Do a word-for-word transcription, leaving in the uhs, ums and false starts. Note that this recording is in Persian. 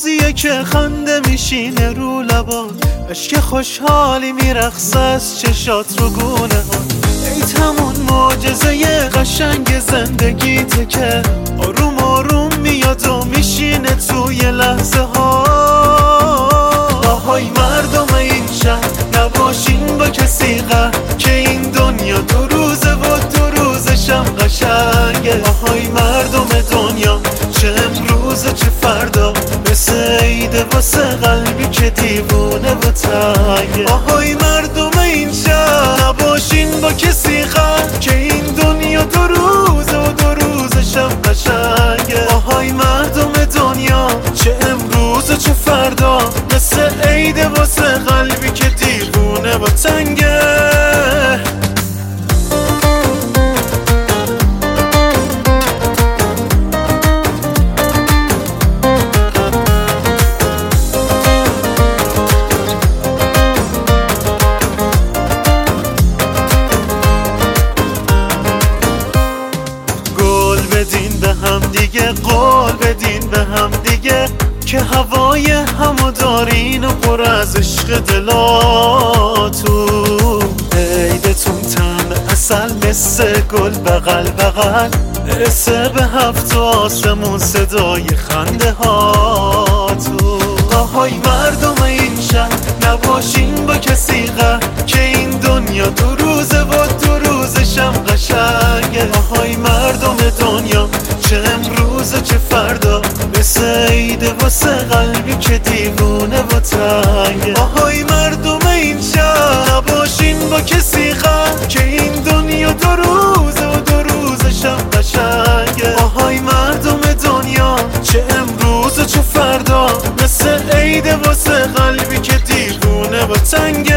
روزیه که خنده میشینه رو لبات، عشق خوشحالی میرقصه از چشات رو گونه ها. ای تمون معجزه قشنگ زندگیته که آروم آروم میاد و میشینه توی لحظه ها. آهای مردم این شهر نباشین با کسی غر، که این دنیا دو روزه و دو روزشم قشنگه. آهای مردم دنیا چه امروز چه فردا، مثل عیده واسه قلبی که دیوونه و تنگه. آهای مردم این شهر نباشین با کسی غر، که این دنیا دو روزه و دو روزشم قشنگه. آهای مردم دنیا چه امروز چه فردا، مثل عیده واسه قلبی که دیوونه و تنگه. بدین به هم دیگه، قول بدین به هم دیگه، که هوای همو دارین و پر از عشق دلاتون. عیدتون طعم عسل مثل گل بغل بغل، برسه به هفت آسمون صدای خنده هاتون. آهای مردم این شهر نباشین با کسی غر، که این دنیا دو روزه و دو روزشم قشنگه. آهای مردم دنیا چه امروز چه فردا، مثل عیده واسه قلبی که دیوونه و تنگه. آهای مردم این شهر نباشین با کسی غر، که این دنیا دو روزه و دو روزشم قشنگه. آهای مردم دنیا چه امروز چه فردا، مثل عیده واسه قلبی که دیوونه و تنگه.